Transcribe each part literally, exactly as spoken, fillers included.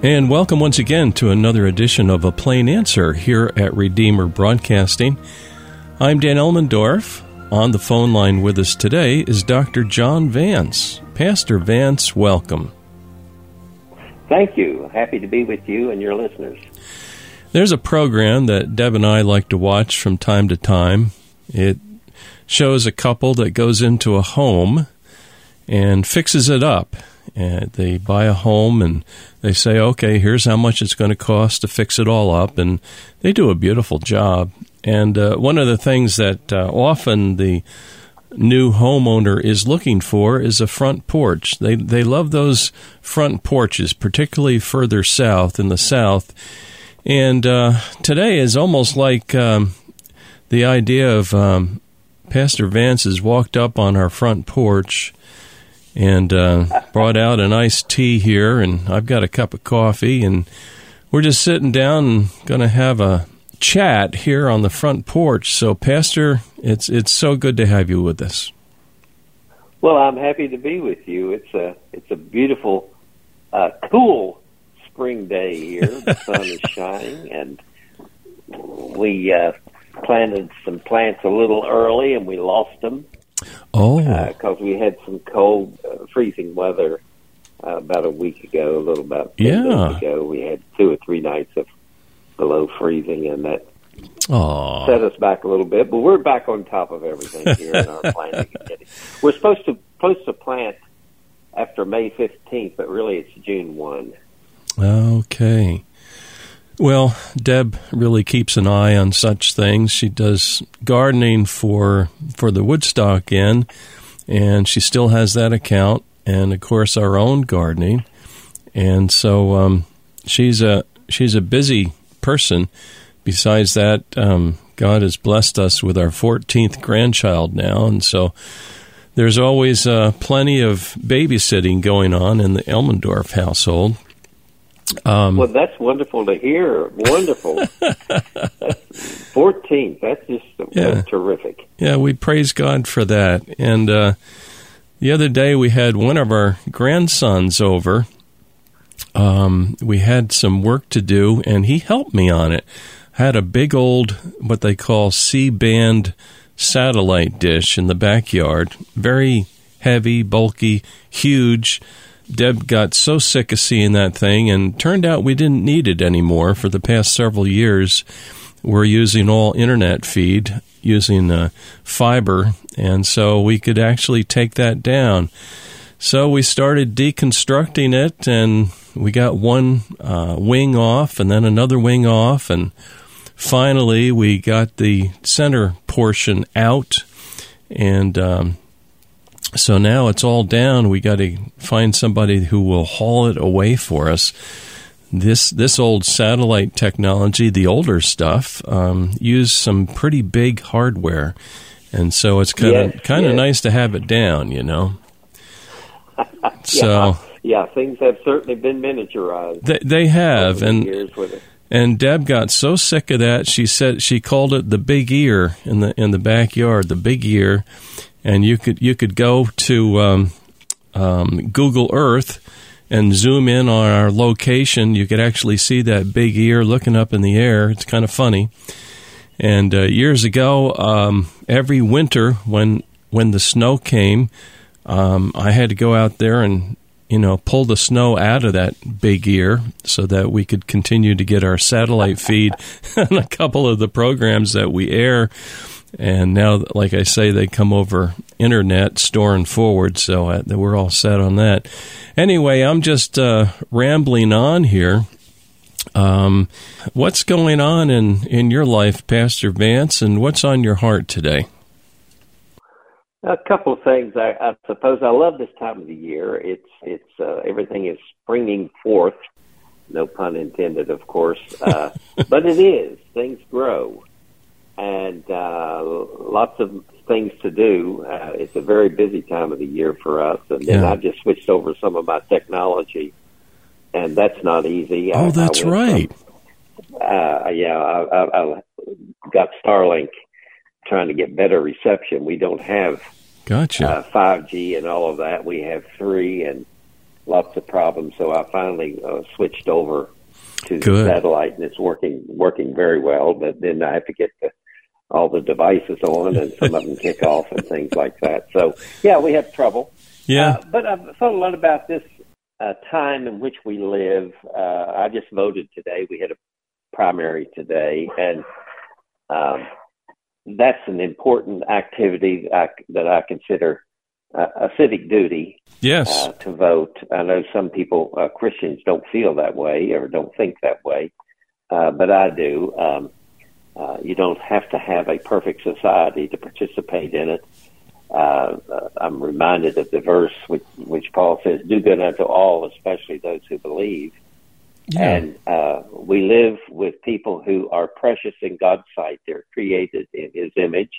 And welcome once again to another edition of A Plain Answer here at Redeemer Broadcasting. I'm Dan Elmendorf. On the phone line with us today is Doctor John Vance. Pastor Vance, welcome. Thank you. Happy to be with you and your listeners. There's a program that Deb and I like to watch from time to time. It shows a couple that goes into a home and fixes it up. And they buy a home and they say, okay, here's how much it's going to cost to fix it all up. And they do a beautiful job. And uh, one of the things that uh, often the new homeowner is looking for is a front porch. They they love those front porches, particularly further south in the South. And uh, today is almost like um, the idea of um, Pastor Vance has walked up on our front porch and uh, brought out an iced tea here, and I've got a cup of coffee, and we're just sitting down and going to have a chat here on the front porch. So, Pastor, it's it's so good to have you with us. Well, I'm happy to be with you. It's a it's a beautiful, uh, cool spring day here. The sun is shining, and we uh, planted some plants a little early, and we lost them. Oh, because uh, we had some cold, uh, freezing weather uh, about a week ago, a little about ten yeah. days ago. We had two or three nights of below freezing, and that Aww. set us back a little bit. But we're back on top of everything here in our planting. We're supposed to supposed to plant after May fifteenth, but really it's June first. Okay. Well, Deb really keeps an eye on such things. She does gardening for for the Woodstock Inn, and she still has that account, and of course our own gardening. And so um, she's a she's a busy person. Besides that, um, God has blessed us with our fourteenth grandchild now, and so there's always uh, plenty of babysitting going on in the Elmendorf household. Um, well, that's wonderful to hear. Wonderful. That's fourteen. That's just yeah. that's terrific. Yeah, we praise God for that. And uh, the other day we had one of our grandsons over. Um, we had some work to do, and he helped me on it. I had a big old, what they call C-band satellite dish in the backyard. Very heavy, bulky, huge. Deb got so sick of seeing that thing, and turned out we didn't need it anymore. For the past several years, we're using all internet feed, using uh, fiber, and so we could actually take that down. So we started deconstructing it, and we got one uh, wing off, and then another wing off, and finally we got the center portion out, and um, so now it's all down. We got to find somebody who will haul it away for us. This this old satellite technology, the older stuff, um, used some pretty big hardware, and so it's kind of yes, kind of yes. nice to have it down, you know. So yeah, yeah, things have certainly been miniaturized. They, they have, and years with it. and Deb got so sick of that. She said she called it the big ear in the in the backyard, the big ear. And you could you could go to um, um, Google Earth and zoom in on our location. You could actually see that big ear looking up in the air. It's kind of funny. And uh, years ago, um, every winter when when the snow came, um, I had to go out there and you know pull the snow out of that big ear so that we could continue to get our satellite feed on a couple of the programs that we air. And now, like I say, they come over internet, store and forward, so uh, we're all set on that. Anyway, I'm just uh, rambling on here. Um, what's going on in, in your life, Pastor Vance, and what's on your heart today? A couple of things. I, I suppose I love this time of the year. It's it's uh, everything is springing forth. No pun intended, of course, uh, but it is. Things grow. And uh, lots of things to do. Uh, it's a very busy time of the year for us. And then yeah. I just switched over some of my technology, and that's not easy. Oh, I, that's I right. From, uh, yeah, I, I, I got Starlink trying to get better reception. We don't have gotcha. uh, five G and all of that. We have three, and lots of problems. So I finally uh, switched over to Good. satellite, and it's working working very well. But then I have to get the, all the devices on, and some of them kick off and things like that. So yeah, we have trouble. Yeah. Uh, but I've thought a lot about this uh, time in which we live. Uh, I just voted today. We had a primary today, and um, that's an important activity I, that I consider uh, a civic duty. Yes. Uh, to vote. I know some people, uh, Christians, don't feel that way or don't think that way, uh, but I do. Um, uh, you don't have to have a perfect society to participate in it. Uh, uh, I'm reminded of the verse which, which Paul says, "Do good unto all, especially those who believe." Yeah. And uh, we live with people who are precious in God's sight. They're created in His image.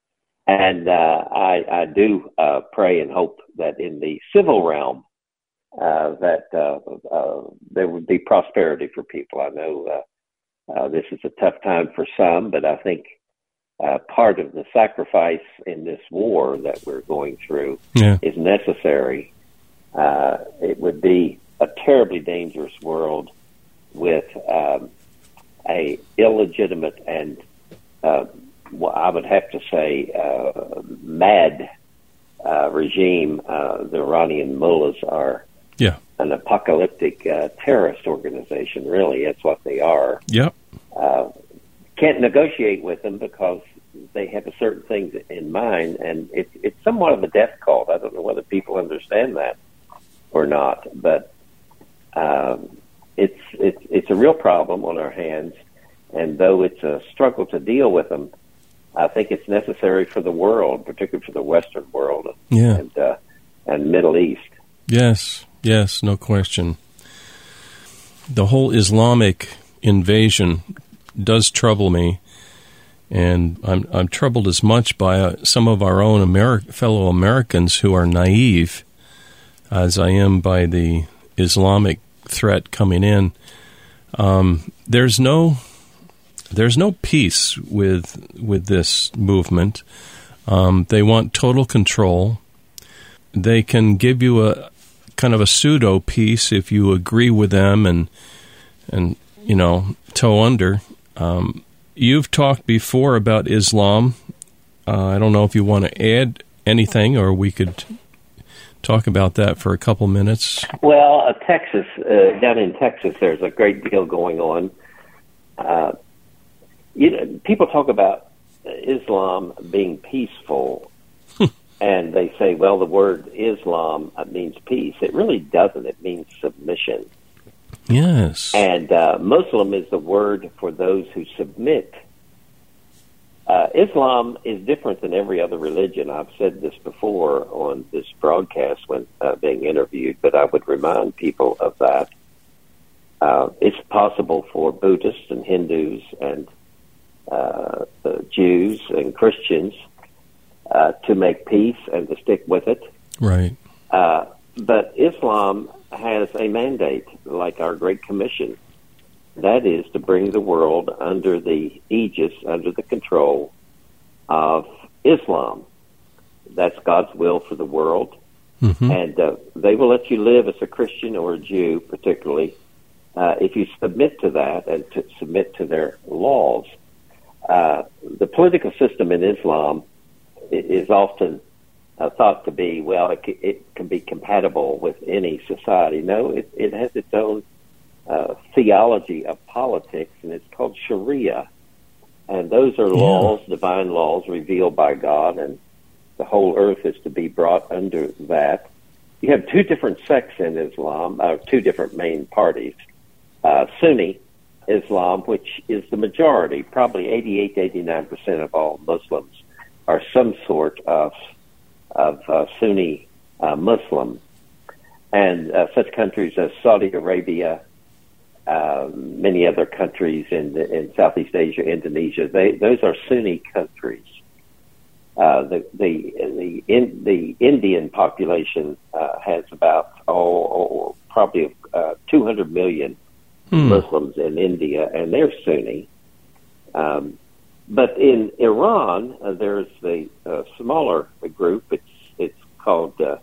And uh, I, I do uh, pray and hope that in the civil realm uh, that uh, uh, there would be prosperity for people. I know uh, uh, this is a tough time for some, but I think uh, part of the sacrifice in this war that we're going through yeah. is necessary. Uh, it would be a terribly dangerous world with um, a illegitimate and uh, well, I would have to say uh, mad uh, regime. Uh, the Iranian mullahs are yeah. an apocalyptic uh, terrorist organization, really. That's what they are. Yep. Uh, can't negotiate with them because they have a certain things in mind, and it, it's somewhat of a death cult. I don't know whether people understand that or not, but um, it's, it's, it's a real problem on our hands, and though it's a struggle to deal with them, I think it's necessary for the world, particularly for the Western world yeah. and uh, and Middle East. Yes, yes, no question. The whole Islamic invasion does trouble me, and I'm I'm troubled as much by uh, some of our own Ameri- fellow Americans who are naive as I am by the Islamic threat coming in. Um, there's no. There's no peace with with this movement. Um, they want total control. They can give you a kind of a pseudo peace if you agree with them and and you know toe under. Um, you've talked before about Islam. Uh, I don't know if you want to add anything, or we could talk about that for a couple minutes. Well, uh, Texas, uh, down in Texas, there's a great deal going on. Uh, You know, people talk about Islam being peaceful, and they say, well, the word Islam means peace. It really doesn't. It means submission. Yes. And uh, Muslim is the word for those who submit. Uh, Islam is different than every other religion. I've said this before on this broadcast when uh, being interviewed, but I would remind people of that. Uh, it's possible for Buddhists and Hindus and Uh, the Jews and Christians uh, to make peace and to stick with it. Right. Uh, but Islam has a mandate, like our Great Commission. That is to bring the world under the aegis, under the control of Islam. That's God's will for the world. Mm-hmm. And uh, they will let you live as a Christian or a Jew, particularly, uh, if you submit to that and to submit to their laws. Uh, the political system in Islam is often uh, thought to be, well, it, it can be compatible with any society. No, it, it has its own uh, theology of politics, and it's called Sharia. And those are yeah. laws, divine laws revealed by God, and the whole earth is to be brought under that. You have two different sects in Islam, uh, two different main parties. Uh, Sunni Islam, which is the majority, probably eighty-eight to eighty-nine percent of all Muslims are some sort of of uh, Sunni uh, Muslim. And uh, such countries as Saudi Arabia, uh, many other countries in, the, in Southeast Asia, Indonesia, they, those are Sunni countries. Uh, the the the, in, the Indian population uh, has about, oh, oh probably uh, two hundred million Hmm. Muslims in India, and they're Sunni. Um, but in Iran, uh, there's a, a smaller group. It's it's called uh,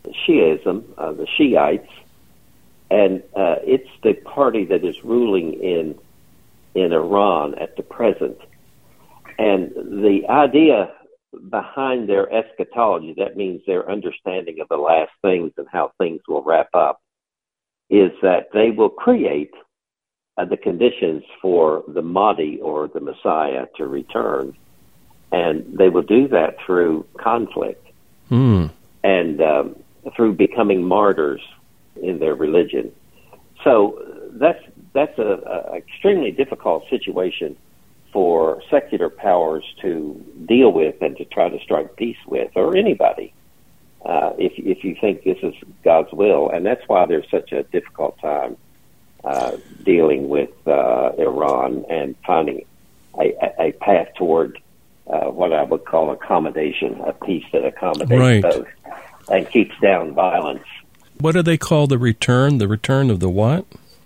Shiism, uh, the Shiites, and uh, it's the party that is ruling in in Iran at the present. And the idea behind their eschatology, that means their understanding of the last things and how things will wrap up, is that they will create uh, the conditions for the Mahdi or the Messiah to return. And they will do that through conflict mm. and um, through becoming martyrs in their religion. So that's that's a, a extremely difficult situation for secular powers to deal with and to try to strike peace with, or anybody, uh, if if you think this is God's will. And that's why there's such a difficult time uh, dealing with uh, Iran and finding a, a path toward uh, what I would call accommodation, a peace that accommodates right. both and keeps down violence. What do they call the return? The return of the what?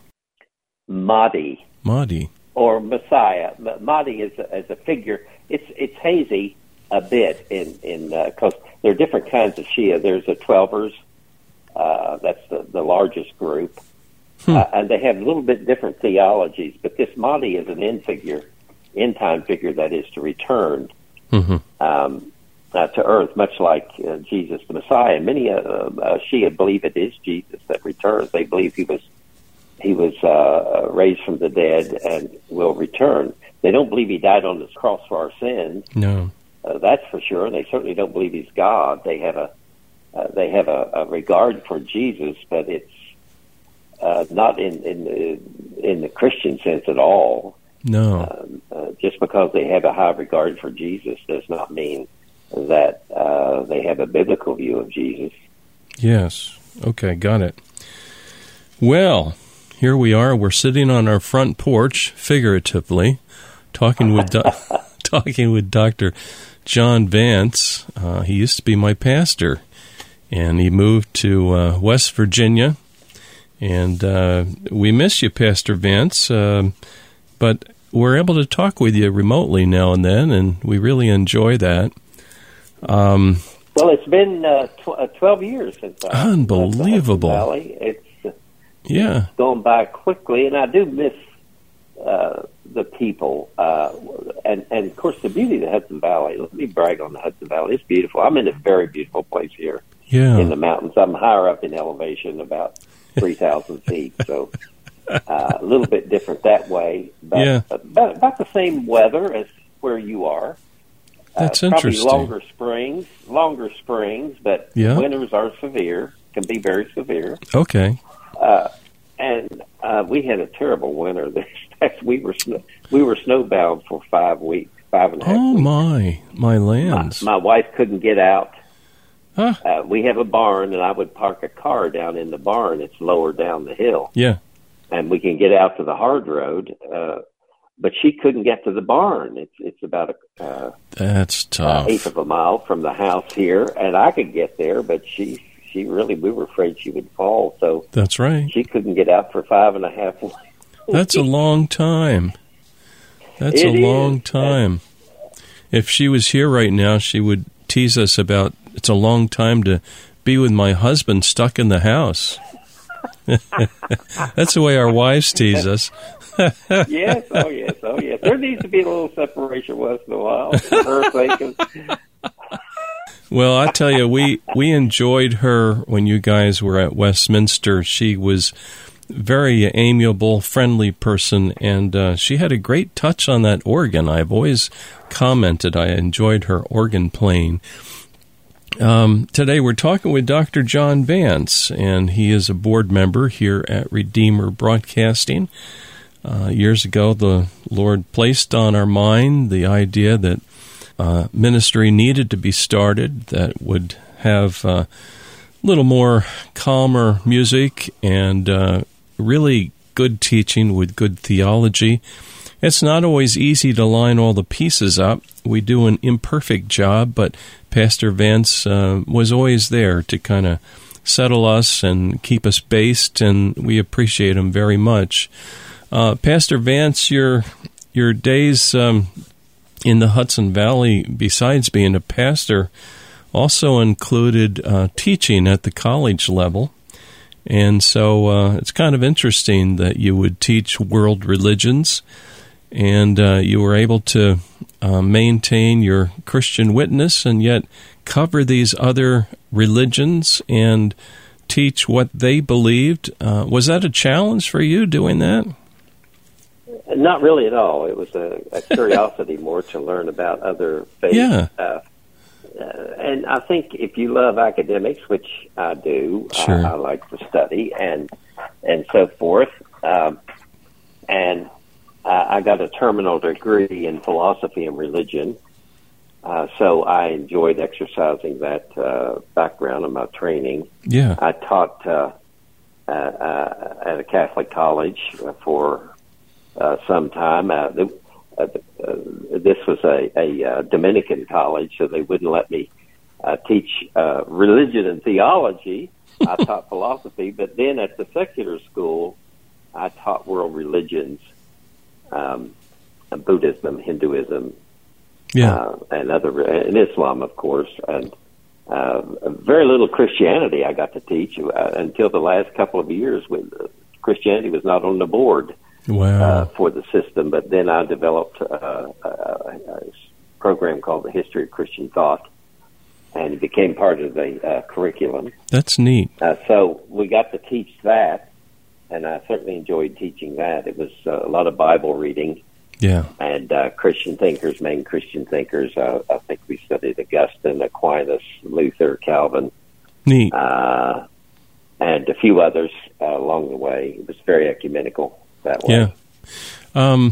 Mahdi. Mahdi. Or Messiah. Mahdi is a, is a figure. It's it's hazy a bit in in because uh, there are different kinds of Shia. There's the Twelvers. Uh, that's the, the largest group, hmm. uh, and they have a little bit different theologies. But this Mahdi is an end figure, end time figure that is to return mm-hmm. um, uh, to earth, much like uh, Jesus the Messiah. Many uh, uh, Shia believe it is Jesus that returns. They believe he was. He was uh, raised from the dead and will return. They don't believe he died on the cross for our sins. No, uh, that's for sure. They certainly don't believe he's God. They have a uh, they have a, a regard for Jesus, but it's uh, not in in the, in the Christian sense at all. No, uh, uh, just because they have a high regard for Jesus does not mean that uh, they have a biblical view of Jesus. Yes. Okay, got it. Well. Here we are. We're sitting on our front porch, figuratively, talking with do- talking with Doctor John Vance. Uh, he used to be my pastor, and he moved to uh, West Virginia. And uh, we miss you, Pastor Vance, uh, but we're able to talk with you remotely now and then, and we really enjoy that. Um, well, it's been uh, tw- twelve years since I unbelievable. left the Hudson Valley. It's Yeah, it's gone by quickly, and I do miss uh, the people. Uh, and, and, of course, the beauty of the Hudson Valley. Let me brag on the Hudson Valley. It's beautiful. I'm in a very beautiful place here yeah. in the mountains. I'm higher up in elevation, about three thousand feet, so uh, a little bit different that way. But yeah. about, about the same weather as where you are. That's uh, probably interesting. longer springs, longer springs, but yeah. winters are severe, can be very severe. Okay. Uh, and uh, we had a terrible winter. we were snow, we were snowbound for five weeks, five and a half oh weeks. my, my lands! My, my wife couldn't get out. Huh? Uh, we have a barn, and I would park a car down in the barn. It's lower down the hill. Yeah, and we can get out to the hard road. Uh, but she couldn't get to the barn. It's it's about a uh, that's tough. Uh, eighth of a mile from the house here, and I could get there, but she. She really, we were afraid she would fall, so that's right. She couldn't get out for five and a half weeks. That's a long time. That's it a long is. time. If she was here right now, she would tease us about it's a long time to be with my husband stuck in the house. That's the way our wives tease us. Yes, oh yes, oh yes. There needs to be a little separation once in a while for her sake. Well, I tell you, we, we enjoyed her when you guys were at Westminster. She was a very amiable, friendly person, and uh, she had a great touch on that organ. I've always commented I enjoyed her organ playing. Um, today we're talking with Doctor John Vance, and he is a board member here at Redeemer Broadcasting. Uh, years ago, the Lord placed on our mind the idea that Uh, ministry needed to be started that would have a uh, little more calmer music and uh, really good teaching with good theology. It's not always easy to line all the pieces up. We do an imperfect job, but Pastor Vance uh, was always there to kind of settle us and keep us based, and we appreciate him very much. Uh, Pastor Vance, your your days... Um, in the Hudson Valley, besides being a pastor, also included uh, teaching at the college level. And so uh, it's kind of interesting that you would teach world religions, and uh, you were able to uh, maintain your Christian witness and yet cover these other religions and teach what they believed. Uh, was that a challenge for you doing that? Not really at all. It was a, a curiosity more to learn about other faiths. Yeah. Uh, uh, and I think if you love academics, which I do, sure. I, I like to study and and so forth. Um, and uh, I got a terminal degree in philosophy and religion. Uh, so I enjoyed exercising that uh, background in my training. Yeah. I taught uh, uh, uh, at a Catholic college for uh, some time. Uh, the, uh, uh, this was a, a uh, Dominican college, so they wouldn't let me uh, teach uh, religion and theology. I taught philosophy, but then at the secular school, I taught world religions, um, Buddhism, Hinduism, yeah, uh, and other, and Islam, of course, and uh, very little Christianity I got to teach uh, until the last couple of years when Christianity was not on the board. Wow. Uh, for the system. But then I developed uh, a, a program called the History of Christian Thought, and it became part of the uh, curriculum. That's neat. Uh, so we got to teach that, and I certainly enjoyed teaching that. It was uh, a lot of Bible reading. Yeah. And uh, Christian thinkers, main Christian thinkers. Uh, I think we studied Augustine, Aquinas, Luther, Calvin. Neat. Uh, and a few others uh, along the way. It was very ecumenical that way. Yeah. Um,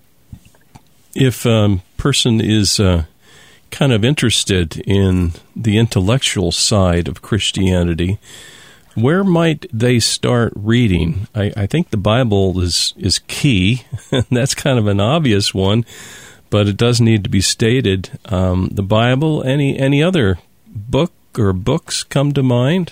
if a person is uh, kind of interested in the intellectual side of Christianity, where might they start reading? I, I think the Bible is, is key. That's kind of an obvious one, but it does need to be stated. Um, the Bible, any any other book or books come to mind?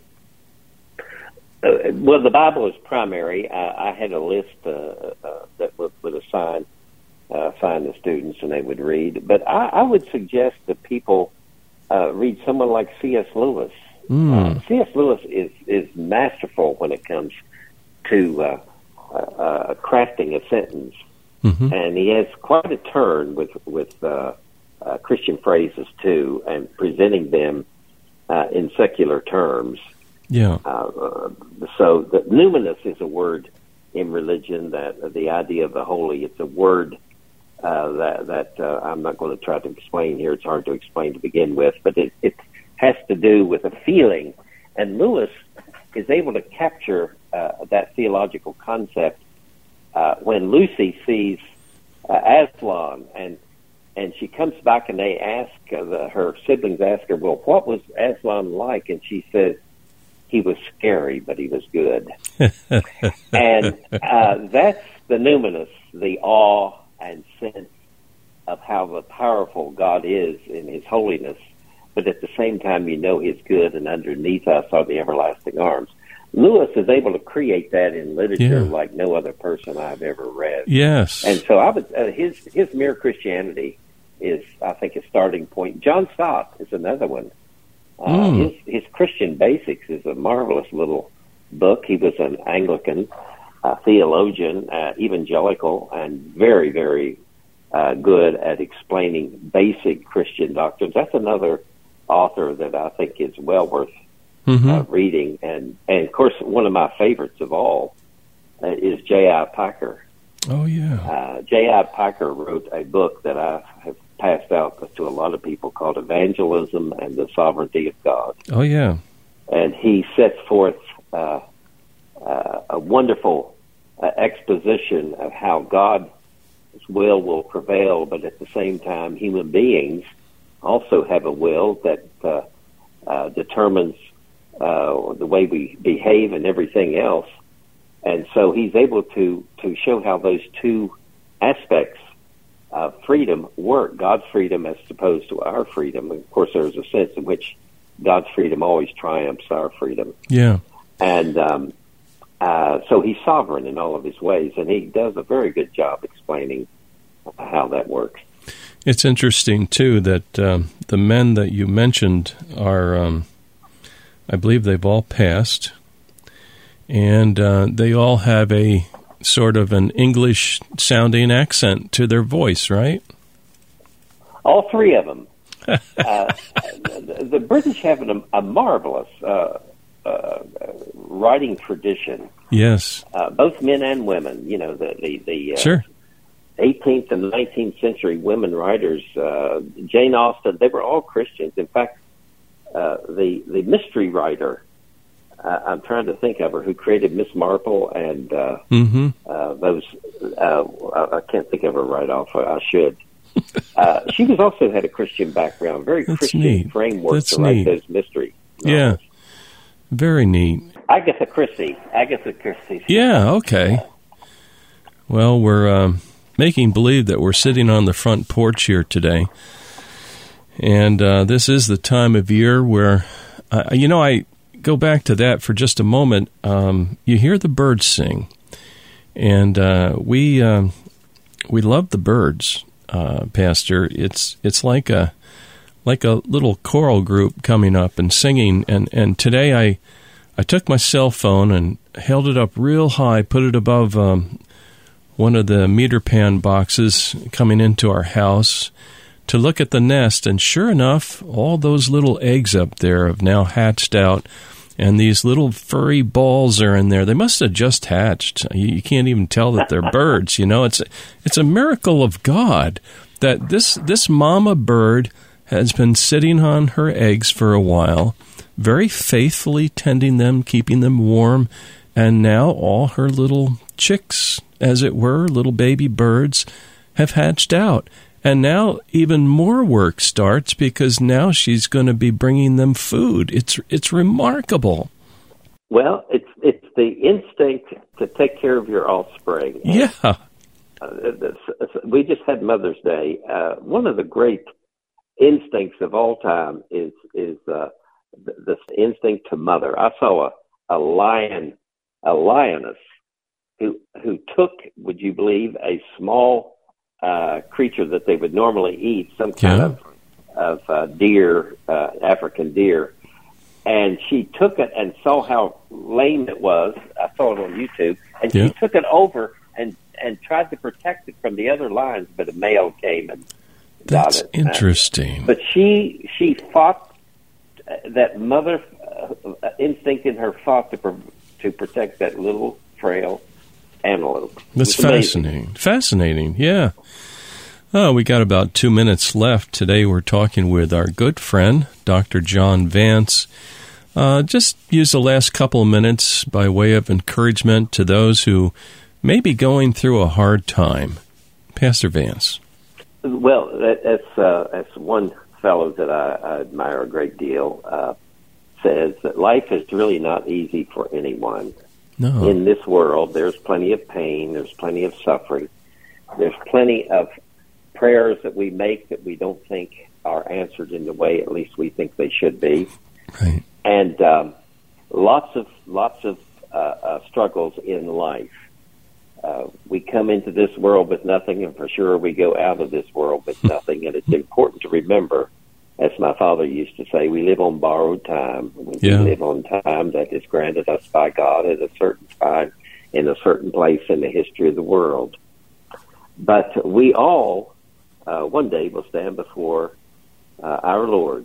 Uh, well, the Bible is primary. Uh, I had a list uh, uh, that would, would assign uh, assign the students, and they would read. But I, I would suggest that people uh, read someone like C S. Lewis. Mm. Uh, C S. Lewis is is masterful when it comes to uh, uh, uh, crafting a sentence, mm-hmm. and he has quite a turn with with uh, uh, Christian phrases too, and presenting them uh, in secular terms. Yeah. Uh, so the numinous is a word in religion, that uh, the idea of the holy. It's a word uh, that that uh, I'm not going to try to explain here. It's hard to explain to begin with, but it, it has to do with a feeling. And Lewis is able to capture uh, that theological concept uh, when Lucy sees uh, Aslan, and and she comes back and they ask, uh, the, her siblings ask her, well, what was Aslan like? And she says, he was scary, but he was good. And uh, that's the numinous, the awe and sense of how the powerful God is in his holiness. But at the same time, you know he's good, and underneath us are the everlasting arms. Lewis is able to create that in literature yeah. like no other person I've ever read. Yes. And so I would, uh, his, his Mere Christianity is, I think, a starting point. John Stott is another one. Uh, mm. his, his Christian Basics is a marvelous little book. He was an Anglican uh, theologian, uh, evangelical, and very, very uh, good at explaining basic Christian doctrines. That's another author that I think is well worth mm-hmm. uh, reading. And, and, of course, one of my favorites of all uh, is J I. Packer. Oh, yeah. Uh, J I. Packer wrote a book that I have passed out to a lot of people called Evangelism and the Sovereignty of God. Oh, yeah. And he sets forth uh, uh, a wonderful uh, exposition of how God's will will prevail, but at the same time, human beings also have a will that uh, uh, determines uh, the way we behave and everything else. And so he's able to, to show how those two aspects Uh, freedom work, God's freedom as opposed to our freedom. Of course, there's a sense in which God's freedom always triumphs our freedom. Yeah. And um, uh, so he's sovereign in all of his ways, and he does a very good job explaining how that works. It's interesting, too, that um, the men that you mentioned are, um, I believe they've all passed, and uh, they all have a sort of an English-sounding accent to their voice, right? All three of them. uh, the, the British have an, a marvelous uh, uh, writing tradition. Yes. Uh, both men and women, you know, the, the, the uh, sure. eighteenth and nineteenth century women writers, uh, Jane Austen, they were all Christians. In fact, uh, the the mystery writer, uh, I'm trying to think of her, who created Miss Marple and uh, mm-hmm. uh, those, uh, I can't think of her right off, I should. uh, she was also had a Christian background, very That's Christian neat. framework That's to write neat. those mystery novels. Yeah, very neat. Agatha Christie. Agatha Christie. Yeah, okay. Well, we're um, making believe that we're sitting on the front porch here today. And uh, this is the time of year where, uh, you know, I go back to that for just a moment. Um, you hear the birds sing. And uh, we um, we love the birds, uh, Pastor. It's it's like a like a little choral group coming up and singing. And, and today I... I took my cell phone and held it up real high, put it above um, one of the meter pan boxes coming into our house to look at the nest. And sure enough, all those little eggs up there have now hatched out, and these little furry balls are in there. They must have just hatched. You, you can't even tell that they're birds. You know, it's it's a miracle of God that this this mama bird has been sitting on her eggs for a while, very faithfully tending them, keeping them warm, and now all her little chicks, as it were, little baby birds, have hatched out. And now even more work starts because now she's going to be bringing them food. It's it's remarkable. Well, it's it's the instinct to take care of your offspring. Yeah. Uh, we just had Mother's Day. Uh, one of the great instincts of all time is is uh, the, the instinct to mother. I saw a, a lion, a lioness, who who took, would you believe, a small uh, creature that they would normally eat, some kind yeah. of of uh, deer, uh, African deer, and she took it and saw how lame it was. I saw it on YouTube, and yeah. she took it over and and tried to protect it from the other lions, but a male came and That's got it. interesting. Uh, but she she fought uh, that mother uh, instinct in her fought to pro- to protect that little frail antelope. That's fascinating. Fascinating, yeah. Oh, we got about two minutes left. Today we're talking with our good friend, Doctor John Vance. Uh, just use the last couple of minutes by way of encouragement to those who may be going through a hard time. Pastor Vance. Well, that's, uh, that's one fellow that I, I admire a great deal, uh, says that life is really not easy for anyone. No. In this world, there's plenty of pain, there's plenty of suffering, there's plenty of prayers that we make that we don't think are answered in the way at least we think they should be. Right. And um, lots of lots of uh, uh, struggles in life. Uh, we come into this world with nothing, and for sure we go out of this world with nothing. And it's important to remember, as my father used to say, we live on borrowed time. We yeah. live on time that is granted us by God at a certain time in a certain place in the history of the world. But we all, uh, one day, will stand before uh, our Lord,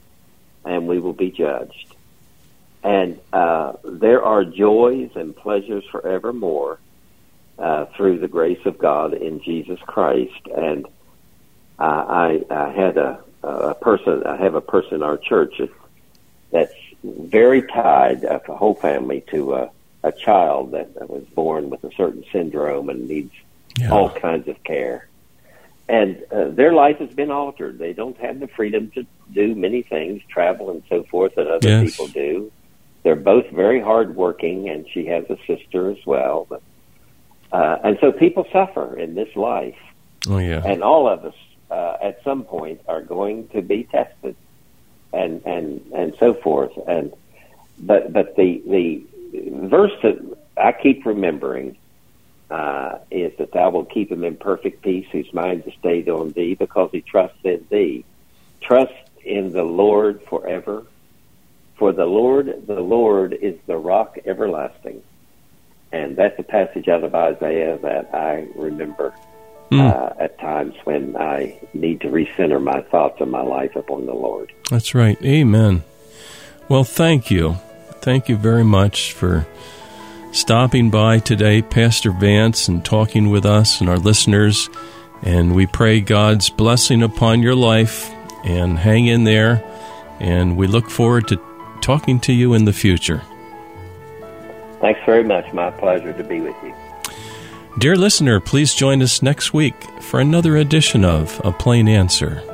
and we will be judged. And uh, there are joys and pleasures forevermore uh, through the grace of God in Jesus Christ. And uh, I, I had a, a person, I have a person in our church that's very tied, uh, the whole family, to a, a child that was born with a certain syndrome and needs yeah. all kinds of care. And uh, their life has been altered. They don't have the freedom to do many things, travel and so forth, that other yes. people do. They're both very hardworking, and she has a sister as well. But, uh, and so people suffer in this life. Oh, yeah. And all of us, uh, at some point, are going to be tested and and, and so forth. And But, but the, the verse that I keep remembering uh, is that thou wilt keep him in perfect peace, whose mind is stayed on thee, because he trusts in thee. Trust in the Lord forever. For the Lord, the Lord is the rock everlasting. And that's a passage out of Isaiah that I remember mm. uh, at times when I need to recenter my thoughts and my life upon the Lord. That's right. Amen. Well, thank you. Thank you very much for stopping by today, Pastor Vance, and talking with us and our listeners. And we pray God's blessing upon your life, and hang in there. And we look forward to talking to you in the future. Thanks very much. My pleasure to be with you. Dear listener, please join us next week for another edition of A Plain Answer.